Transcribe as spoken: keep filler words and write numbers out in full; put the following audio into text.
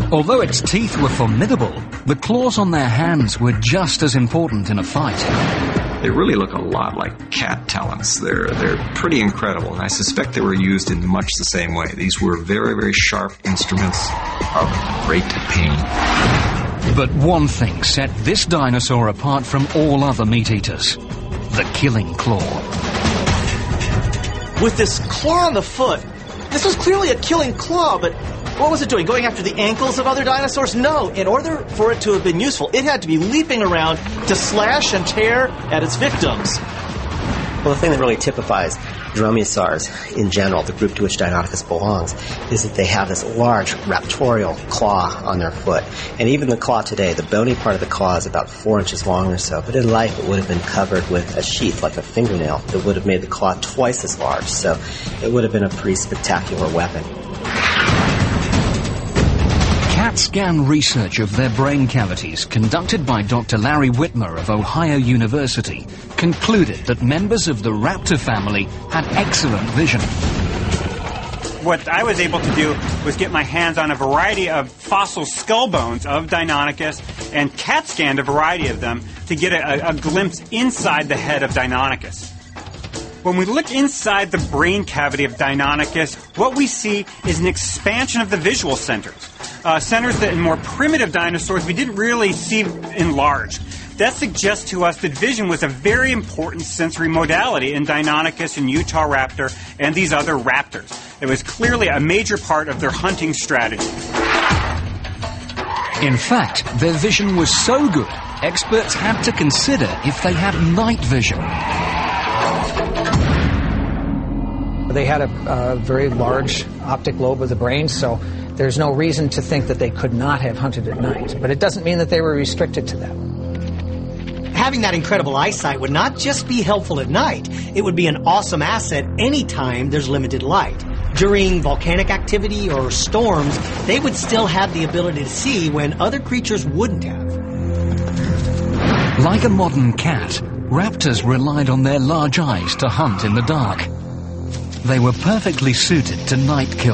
Although its teeth were formidable, the claws on their hands were just as important in a fight. They really look a lot like cat talons. They're, they're pretty incredible, and I suspect they were used in much the same way. These were very, very sharp instruments of great pain. But one thing set this dinosaur apart from all other meat-eaters: the killing claw. With this claw on the foot, this was clearly a killing claw, but what was it doing? Going after the ankles of other dinosaurs? No. In order for it to have been useful, it had to be leaping around to slash and tear at its victims. Well, the thing that really typifies dromaeosaurs in general, the group to which Deinonychus belongs, is that they have this large raptorial claw on their foot. And even the claw today, the bony part of the claw is about four inches long or so, but in life it would have been covered with a sheath like a fingernail that would have made the claw twice as large. So it would have been a pretty spectacular weapon. CAT scan research of their brain cavities, conducted by Doctor Larry Whitmer of Ohio University, concluded that members of the raptor family had excellent vision. What I was able to do was get my hands on a variety of fossil skull bones of Deinonychus and CAT scanned a variety of them to get a, a glimpse inside the head of Deinonychus. When we look inside the brain cavity of Deinonychus, what we see is an expansion of the visual centers. Uh, centers that in more primitive dinosaurs we didn't really see enlarged. That suggests to us that vision was a very important sensory modality in Deinonychus and Utahraptor and these other raptors. It was clearly a major part of their hunting strategy. In fact, their vision was so good, experts had to consider if they had night vision. They had a, a very large optic lobe of the brain, so there's no reason to think that they could not have hunted at night. But it doesn't mean that they were restricted to that. Having that incredible eyesight would not just be helpful at night, it would be an awesome asset anytime there's limited light. During volcanic activity or storms, they would still have the ability to see when other creatures wouldn't have. Like a modern cat, raptors relied on their large eyes to hunt in the dark. They were perfectly suited to night killing.